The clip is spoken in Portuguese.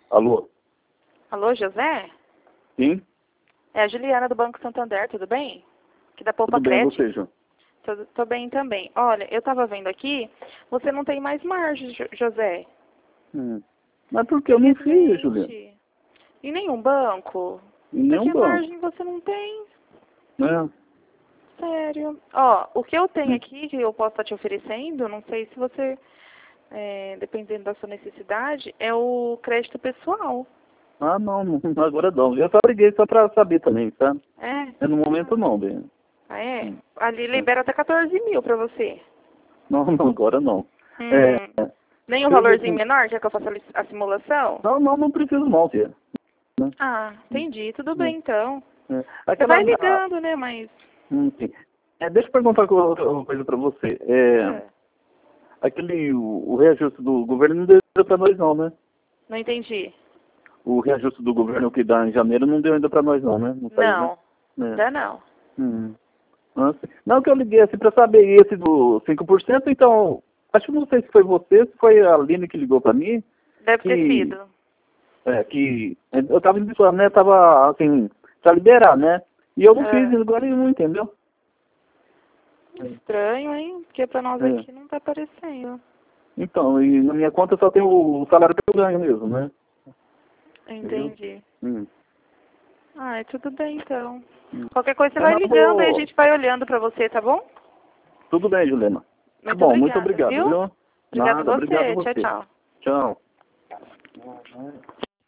Alô? Alô, José? Sim? É a Juliana do Banco Santander, tudo bem? Que da Poupa Tudo bem, Crédito. você, João? Tô bem também. Olha, eu tava vendo aqui, você não tem mais margem, José. Mas por que eu não fiz, Juliana? Infelizmente. Em nenhum banco? Em nenhum Porque banco. margem você não tem. Né? Sério. Ó, o que eu tenho aqui, que eu posso estar te oferecendo, não sei se você, dependendo da sua necessidade, é o crédito pessoal. Ah, não, agora não. Eu só liguei só pra saber também, tá? É? No momento não, bem. Ah, é? Ali libera até 14 mil pra você. Não, agora não. Hum. Nem um valorzinho menor, já que eu faço a simulação? Não preciso não, filha. Né? Ah, entendi. Tudo bem, então. É. Você vai ligando, né, mas... Sim. Deixa eu perguntar uma coisa pra você. O reajuste do governo não deu ainda pra nós não, né? Não entendi. O reajuste do governo que dá em janeiro não deu ainda pra nós não, né? Não saiu, Não, né? ainda não. Não, que eu liguei assim pra saber esse do 5%, então, acho que não sei se foi você, se foi a Aline que ligou pra mim. Deve ter sido. Que eu tava indo, né, tava assim, pra liberar, né? E eu não fiz, agora eu não, entendeu? Estranho, hein? Porque pra nós aqui não tá aparecendo. Então, e na minha conta só tem o salário que eu ganho mesmo, né? Entendi. Entendeu? Ah, tudo bem, então. Qualquer coisa você vai ligando e a gente vai olhando pra você, tá bom? Tudo bem, Juliana. Tá Muito bom, obrigada, muito obrigado, viu? viu? Obrigada a Nada, obrigado a você. você. Tchau, tchau. Tchau.